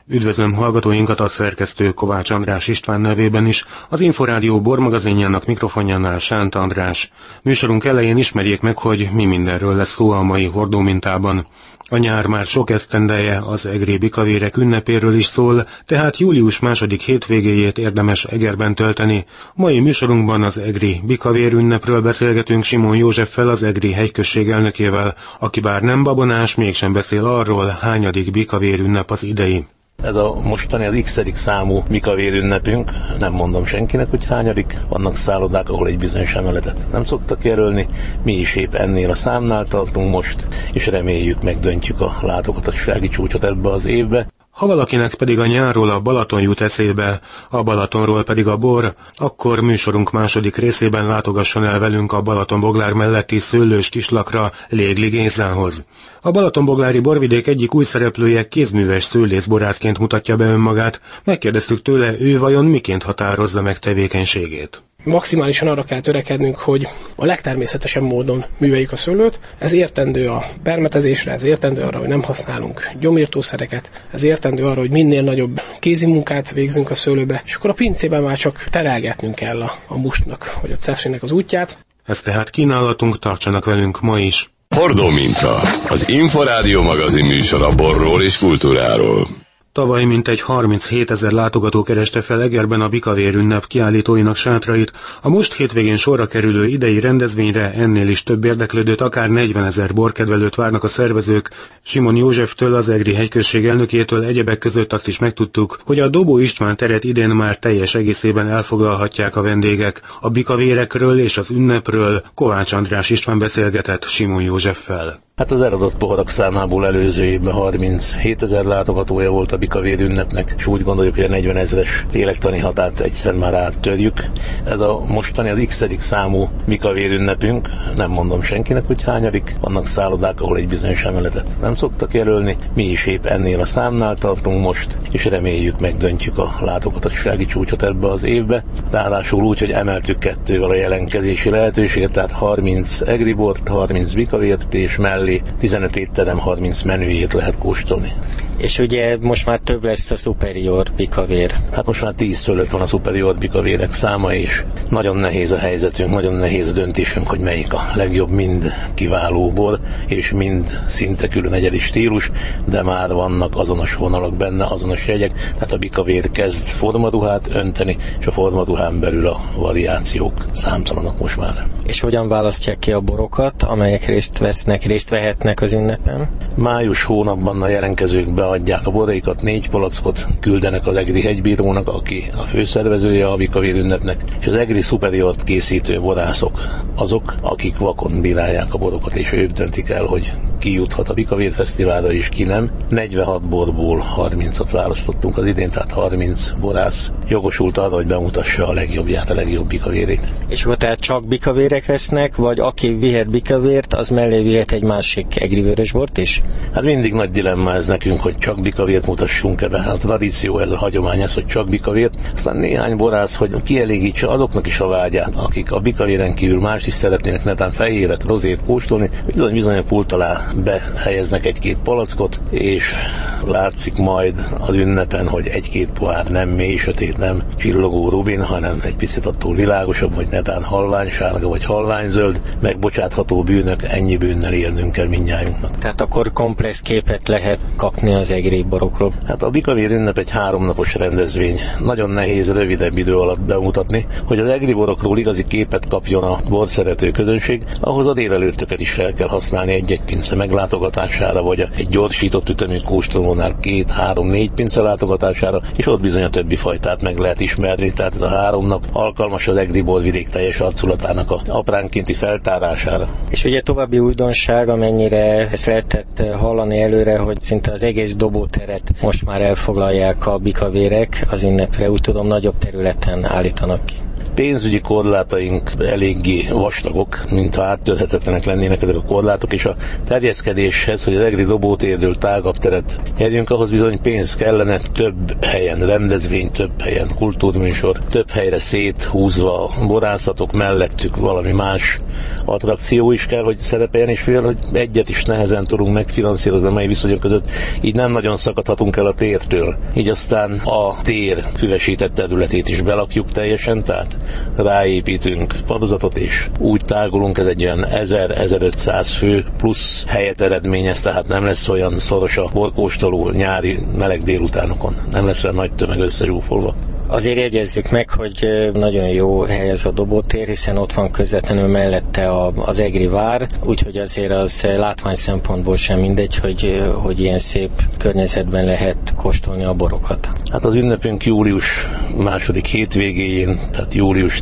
Üdvözlöm hallgatóinkat, a szerkesztő Kovács András István nevében is, az Inforádió bormagazinjának mikrofonjánál Sánt András. Műsorunk elején ismerjék meg, hogy mi mindenről lesz szó a mai hordómintában. A nyár már sok esztendeje az egri bikavérek ünnepéről is szól, tehát július második hétvégéjét érdemes Egerben tölteni. Mai műsorunkban az egri bikavér ünnepről beszélgetünk Simon Józseffel, az egri hegyközség elnökével, aki bár nem babonás, mégsem beszél arról, hányadik bikavér ünnep az idei. Ez a mostani az x-edik számú bikavér ünnepünk, nem mondom senkinek, hogy hányadik, vannak szállodák, ahol egy bizonyos emeletet nem szoktak jelölni, mi is épp ennél a számnál tartunk most, és reméljük megdöntjük a látogatossági csúcsot ebbe az évbe. Ha valakinek pedig a nyárról a Balaton jut eszébe, a Balatonról pedig a bor, akkor műsorunk második részében látogasson el velünk a Balatonboglár melletti Szőlős Kislakra, Légli Gézához. A Balatonboglári borvidék egyik új szereplője kézműves szőlészborászként mutatja be önmagát. Megkérdeztük tőle, ő vajon miként határozza meg tevékenységét. Maximálisan arra kell törekednünk, hogy a legtermészetesebb módon műveljük a szőlőt. Ez értendő a permetezésre, ez értendő arra, hogy nem használunk gyomírtószereket, ez értendő arra, hogy minél nagyobb kézi munkát végzünk a szőlőbe, és akkor a pincében már csak terelgetnünk kell a mustnak, vagy a cefrének az útját. Ez tehát kínálatunk, tartsanak velünk ma is. Hordóminta, az Inforádió magazin műsor a borról és kultúráról. Tavaly mintegy 37 000 látogató kereste fel Egerben a bikavér ünnep kiállítóinak sátrait. A most hétvégén sorra kerülő idei rendezvényre ennél is több érdeklődőt, akár 40 000 borkedvelőt várnak a szervezők. Simon Józseftől, az egri hegyközség elnökétől egyebek között azt is megtudtuk, hogy a Dobó István teret idén már teljes egészében elfoglalhatják a vendégek. A bikavérekről és az ünnepről Kovács András István beszélgetett Simon Józseffel. Hát az eladott poharak számából előző évben 37 000 látogatója volt a bikavér ünnepnek, és úgy gondoljuk, hogy a 40 000-es lélektani határt egyszer már áttörjük. Ez a mostani az x-edik számú bikavér ünnepünk, nem mondom senkinek, hogy hányadik, vannak szállodák, ahol egy bizonyos emeletet nem szoktak jelölni, mi is épp ennél a számnál tartunk most, és reméljük megdöntjük a látogatossági csúcsot ebbe az évbe. Ráadásul úgy, hogy emeltük 2-vel a jelentkezési lehetőséget, tehát 30 egri bort, 30 bikavért és 15 étterem 30 menüjét lehet kóstolni. És ugye most már több lesz a superior bikavér. Hát most már 10 fölött van a superior bikavérek száma, és nagyon nehéz a helyzetünk, nagyon nehéz a döntésünk, hogy melyik a legjobb, mind kiváló bor, és mind szinte külön egyedi stílus, de már vannak azonos vonalak benne, azonos jegyek, tehát a bikavér kezd formaruhát önteni, és a formaruhán belül a variációk számtalanok most már. És hogyan választják ki a borokat, amelyek részt vehetnek az ünnepen? Május hónapban a jelentkezők beadják a boraikat, 4 palackot küldenek az egri hegybírónak, aki a főszervezője a bikavér ünnepnek, és az egri superiort készítő borászok azok, akik vakon bírálják a borokat, és ők döntik el, hogy ki juthat a bikavér fesztiválra, és ki nem. 46 borból 30-at választottunk az idén, tehát 30 borász jogosult arra, hogy bemutassa a legjobbját, a legjobb bikavérét. És akkor tehát csak bikavérek lesznek, vagy aki vihet bikavért, az mellé vihet egy másik egri vörösbort is? Hát mindig nagy dilemma ez nekünk, hogy csak bikavért mutassunk ebbe. Hát a tradíció, ez a hagyomány, ez, hogy csak bikavért. Aztán néhány borász, hogy kielégítse azoknak is a vágyát, akik a bikavéren kívül más is szeretnének, netán fehéret, rozét kóstolni, bizony a pult alá behelyeznek 1-2 palackot, és látszik majd az ünnepen, hogy 1-2 pohár nem mély, sötét, nem csillogó rubin, hanem egy picit attól világosabb, vagy netán halványsárga, vagy halványzöld, megbocsátható bűnök, ennyi bűnnel élnünk kell mindnyájunknak. Tehát akkor komplex képet lehet kapni az egri borokról. Hát a bikavér ünnep egy 3 napos rendezvény. Nagyon nehéz rövidebb idő alatt bemutatni, hogy az egri borokról igazi képet kapjon a borszerető közönség, ahhoz a délelőttöket is fel kell használni egy-egy pince meglátogatására, vagy egy gyorsított ütemű kóstolónál 2-3-4 pince látogatására, és ott bizony a többi fajtát meg lehet ismerni, tehát ez a 3 nap alkalmas az egri borvidék teljes arculatának a apránkénti feltárására. És ugye további újdonság, amennyire ezt lehetett hallani előre, hogy szinte az egész dobóteret most már elfoglalják a bikavérek az ünnepre, úgy tudom, nagyobb területen állítanak ki. pénzügyi korlátaink eléggé vastagok, mintha áttörhetetlenek lennének ezek a korlátok, és a terjeszkedéshez, hogy az egri dobótérdől tágabb teret nyerjünk, ahhoz bizony pénz kellene, több helyen rendezvény, több helyen kultúrműsor, több helyre széthúzva borászatok mellettük valami más attrakció is kell, hogy szerepeljen, és mivel, hogy egyet is nehezen tudunk megfinanszírozni a mai viszonyok között, így nem nagyon szakadhatunk el a tértől. Így aztán a tér füvesített területét is belakjuk teljesen, tehát ráépítünk padozatot, és úgy tágulunk, ez egy olyan 1000-1500 fő plusz helyet eredményez, tehát nem lesz olyan szoros a borkóstoló nyári meleg délutánokon. Nem lesz olyan nagy tömeg összezsúfolva. Azért jegyezzük meg, hogy nagyon jó hely ez a dobótér, hiszen ott van közvetlenül mellette az egri vár, úgyhogy azért az látvány szempontból sem mindegy, hogy ilyen szép környezetben lehet kóstolni a borokat. Hát az ünnepünk július második hétvégéjén, tehát július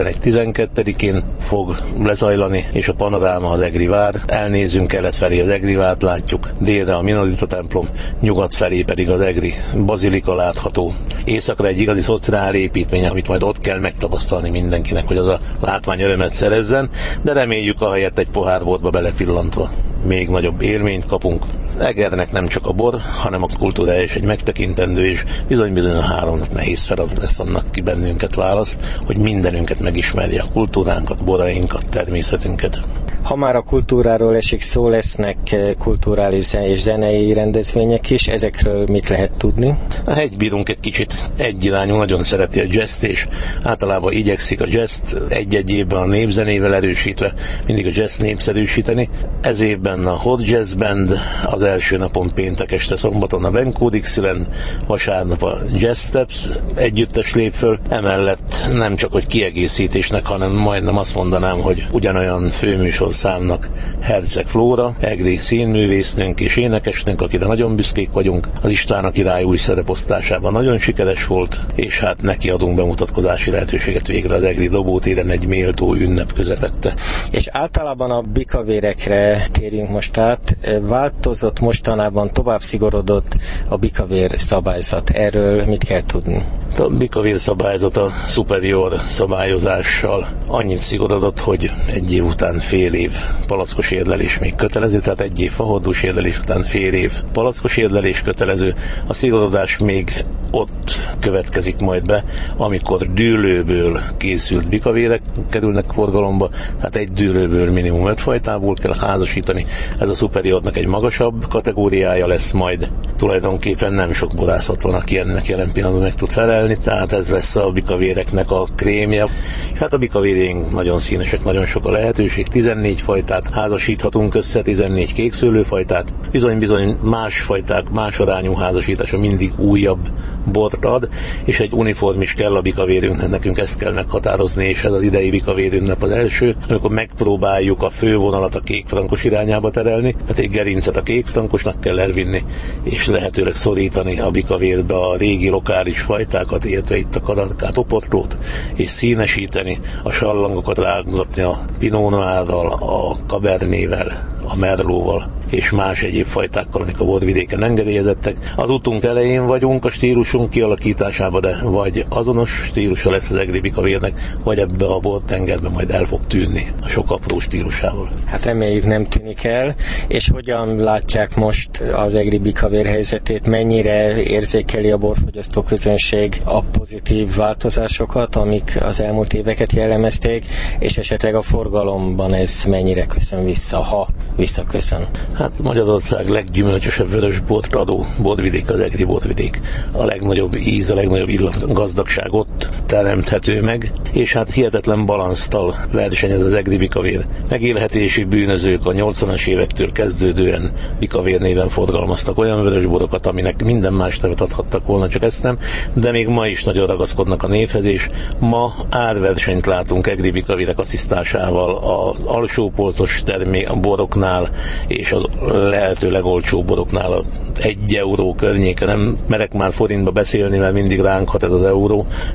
10-11-12-én fog lezajlani, és a panoráma az egri vár. Elnézünk kelet felé az egri várt látjuk, délre a Minolita templom, nyugat felé pedig az egri bazilika látható. Északra egy igazi szociál építmény, amit majd ott kell megtapasztalni mindenkinek, hogy az a látvány örömet szerezzen, de reméljük ahelyett egy pohár borba belepillantva még nagyobb élményt kapunk. Egernek nem csak a bor, hanem a kultúrája is egy megtekintendő, és bizony a 3 nap nehéz feladat lesz annak, ki bennünket választ, hogy mindenünket megismerje, a kultúránkat, borainkat, természetünket. Ha már a kultúráról esik szó, lesznek kulturális és zenei rendezvények is, ezekről mit lehet tudni? A hegybírunk egy kicsit egyirányú, nagyon szereti a jazzt, és általában igyekszik a jazzt egy-egy évben a népzenével erősítve mindig a jazz népszerűsíteni. Ez évben a Hot Jazz Band, az első napon péntek este szombaton a Benko Dixieland, vasárnap a Jazz Steps együttes lép föl. Emellett nem csak hogy kiegészítésnek, hanem majdnem azt mondanám, hogy ugyanolyan főműsorszámnak Herceg Flóra, egri színművésznőnk és énekesnőnk, akire nagyon büszkék vagyunk. Az István a király új szereposztásában nagyon sikeres volt, és hát neki adunk bemutatkozási lehetőséget végre az egri dobótéren egy méltó ünnep közepette. És általában a bikavérekre térjünk most át. Változott mostanában, tovább szigorodott a bikavér szabályzat. Erről mit kell tudni? A bikavér szabályzat a superior szabályozással annyit szigorodott, hogy egy év után fél év palackos érlelés még kötelező, tehát egy év fahordós érlelés után fél év palackos érlelés kötelező. A szigorodás még ott következik majd be, amikor dűlőből készült bikavérek kerülnek forgalomba, tehát egy dűlőből minimum 5 fajtából kell házasítani. Ez a superiornak egy magasabb kategóriája lesz majd. Tulajdonképpen nem sok borászat van, aki ennek jelen pillanatban meg tud felelni, tehát ez lesz a bikavéreknek a krémje. És hát a bikavérjeink nagyon színesek, nagyon sok a lehetőség, 14 fajtát házasíthatunk össze, 14 kékszőlőfajtát. Bizony más fajták, más arányú házasítása mindig újabb bort ad, és egy uniform is kell a bikavérünknek, nekünk ezt kell meghatározni, és ez az idei bikavérünnep az első, amikor megpróbáljuk a fővonalat a kékfrankos irányába terelni, hát egy gerincet a kékfrankosnak kell elvinni, és lehetőleg szorítani a bikavérbe a régi lokális fajtákat, illetve itt a kadatkát, oportót, és színesíteni, a sallangokat rágatni a Pinot Noirral, a Cabernével, a Merlóval és más egyéb fajtákkal, amik a borvidéken engedélyezettek. Az útunk elején vagyunk a stílusunk kialakításában, de vagy azonos stílusa lesz az egri bikavérnek, vagy ebbe a bortengerbe majd el fog tűnni a sok apró stílusával. Hát reméljük nem tűnik el, és hogyan látják most az egri bikavér helyzetét, mennyire érzékeli a borfogyasztó közönség a pozitív változásokat, amik az elmúlt éveket jellemezték, és esetleg a forgalomban ez mennyire köszön vissza, ha visszaköszön? Hát Magyarország leggyümölcsösebb vörös bort adó borvidék az egri borvidék. A legnagyobb íz, a legnagyobb illatgazdagság ott teremthető meg, és hát hihetetlen balansztal versenyez az egri bikavér. Megélhetési bűnözők a 80-as évektől kezdődően bikavér néven forgalmaztak olyan vörösborokat, aminek minden más nevet adhattak volna, csak ezt nem, de még ma is nagyon ragaszkodnak a névhez, és ma árversenyt látunk egri bikavérek asszisztásával az alsópolcos boroknál, és az lehető legolcsóbb boroknál 1 euró környéke. Nem merek már forintba beszélni, mert mindig ránk hat ez az euró. Hát a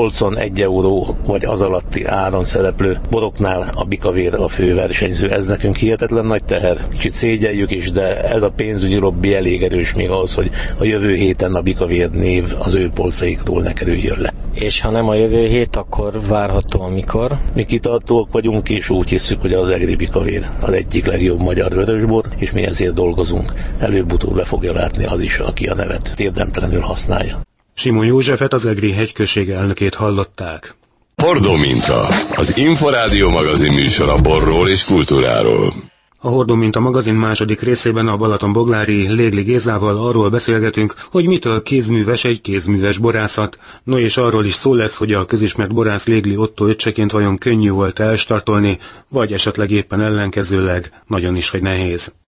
polcon 1 euró vagy az alatti áron szereplő boroknál a bikavér a fő versenyző. Ez nekünk hihetetlen nagy teher. Kicsit szégyeljük is, de ez a pénzügyi lobby elég erős még ahhoz, hogy a jövő héten a bikavér név az ő polcaiktól ne kerüljön le. És ha nem a jövő hét, akkor várható amikor? Mi kitartóak vagyunk, és úgy hiszük, hogy az egri bikavér az egyik legjobb magyar vörösbor, és mi ezért dolgozunk. Előbb-utóbb le fogja látni az is, aki a nevet érdemtelenül használja. Simon Józsefet, az Egri hegyközség elnökét hallották. Hordó minta, az Inforádió magazin műsor a borról és kultúráról. A Hordó minta magazin második részében a Balatonboglári Légli Gézával arról beszélgetünk, hogy mitől kézműves egy kézműves borászat. No, és arról is szó lesz, hogy a közismert borász Légli Otto öccseként vajon könnyű volt elstartolni, vagy esetleg éppen ellenkezőleg nagyon is, hogy nehéz.